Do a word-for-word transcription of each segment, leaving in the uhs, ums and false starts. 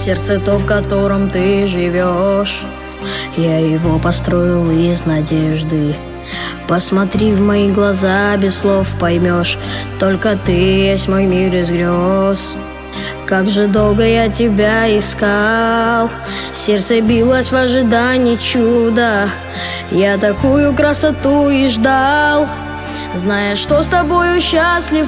Сердце то, в котором ты живешь, я его построил из надежды. Посмотри в мои глаза, без слов поймешь, только ты есть мой мир из грез. Как же долго я тебя искал, сердце билось в ожидании чуда. Я такую красоту и ждал, зная, что с тобою счастлив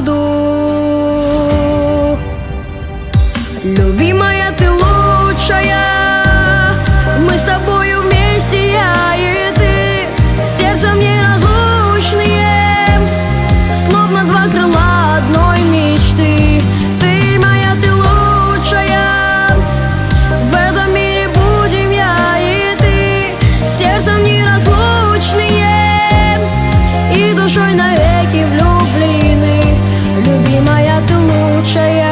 буду. Любимая, ты лучшая, мы с тобою вместе, я и ты, сердцем неразлучные, словно два крыла одной мечты. Ты моя, ты лучшая, в этом мире будем я и ты, сердцем неразлучные и душой навеки влюблены. Любимая, ты лучшая.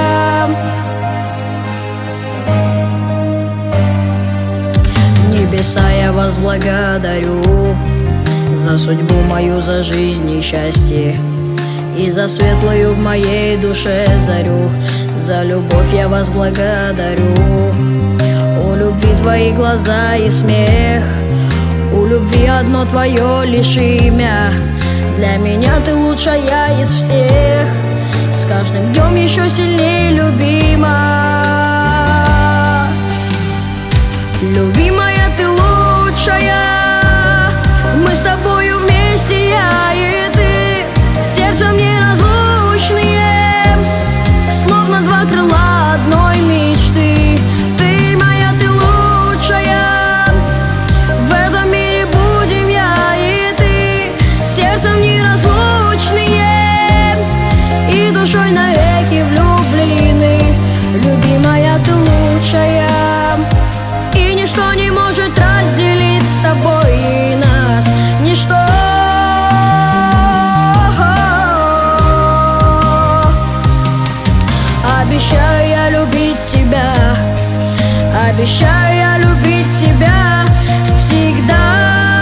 Небеса я вас благодарю за судьбу мою, за жизнь и счастье, и за светлую в моей душе зарю. За любовь я вас благодарю. У любви твои глаза и смех, у любви одно твое лишь имя. Для меня ты лучшая из всех, с каждым днем еще сильнее любима. Любимая, ты лучшая, мы с тобою вместе, я и ты, сердцем неразлучные, словно два крыла одной мечты. Ты моя, ты лучшая, в этом мире будем я и ты, сердцем неразлучные и душой навеки влюблены. Любимая, ты лучшая, и ничто не может разделить с тобой и нас, ничто. Обещаю я любить тебя, обещаю я любить тебя всегда.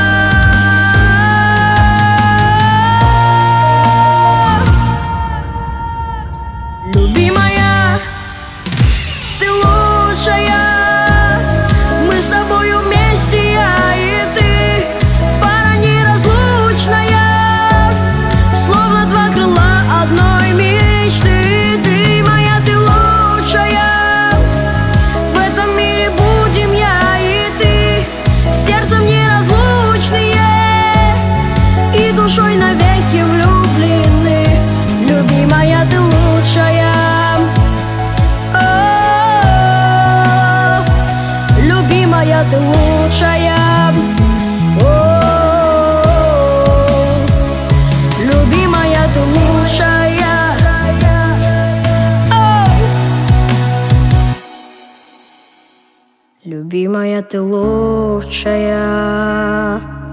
Любимая, ты лучшая, мы с тобою вместе, я и ты, пара неразлучная, словно два крыла одной мечты. Ты моя, ты лучшая, в этом мире будем я и ты, сердцем неразлучные и душой навеки влюблены. Любимая, ты лучшая. О, любимая, ты лучшая. О, любимая, ты лучшая. О, любимая, ты лучшая.